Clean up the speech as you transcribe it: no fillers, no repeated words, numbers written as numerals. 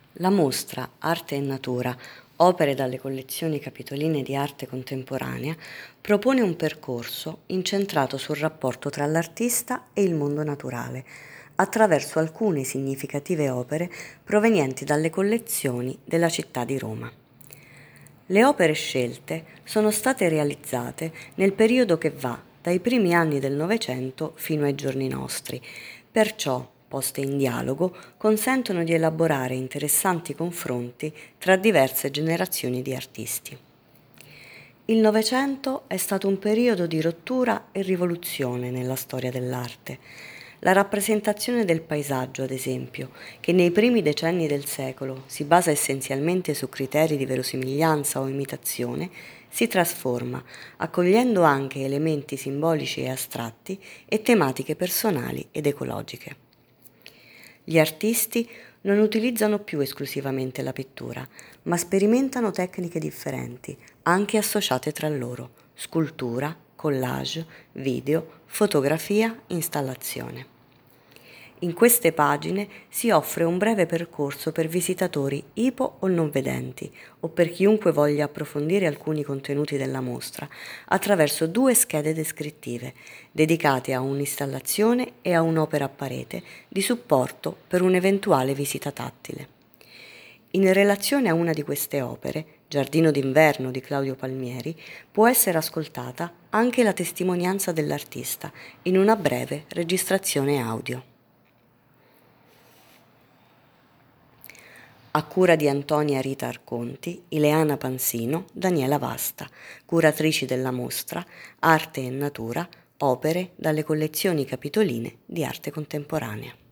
La mostra Arte e Natura, opere dalle collezioni capitoline di arte contemporanea, propone un percorso incentrato sul rapporto tra l'artista e il mondo naturale, attraverso alcune significative opere provenienti dalle collezioni della città di Roma. Le opere scelte sono state realizzate nel periodo che va dai primi anni del Novecento fino ai giorni nostri, perciò, poste in dialogo, consentono di elaborare interessanti confronti tra diverse generazioni di artisti. Il Novecento è stato un periodo di rottura e rivoluzione nella storia dell'arte. La rappresentazione del paesaggio, ad esempio, che nei primi decenni del secolo si basa essenzialmente su criteri di verosimiglianza o imitazione, si trasforma, accogliendo anche elementi simbolici e astratti e tematiche personali ed ecologiche. Gli artisti non utilizzano più esclusivamente la pittura, ma sperimentano tecniche differenti, anche associate tra loro: scultura, collage, video, fotografia, installazione. In queste pagine si offre un breve percorso per visitatori ipo o non vedenti, o per chiunque voglia approfondire alcuni contenuti della mostra, attraverso 2 schede descrittive, dedicate a un'installazione e a un'opera a parete di supporto per un'eventuale visita tattile. In relazione a una di queste opere, Giardino d'inverno di Claudio Palmieri, può essere ascoltata anche la testimonianza dell'artista in una breve registrazione audio. A cura di Antonia Rita Arconti, Ileana Pansino, Daniela Vasta, curatrici della mostra Arte e Natura, opere dalle collezioni capitoline di arte contemporanea.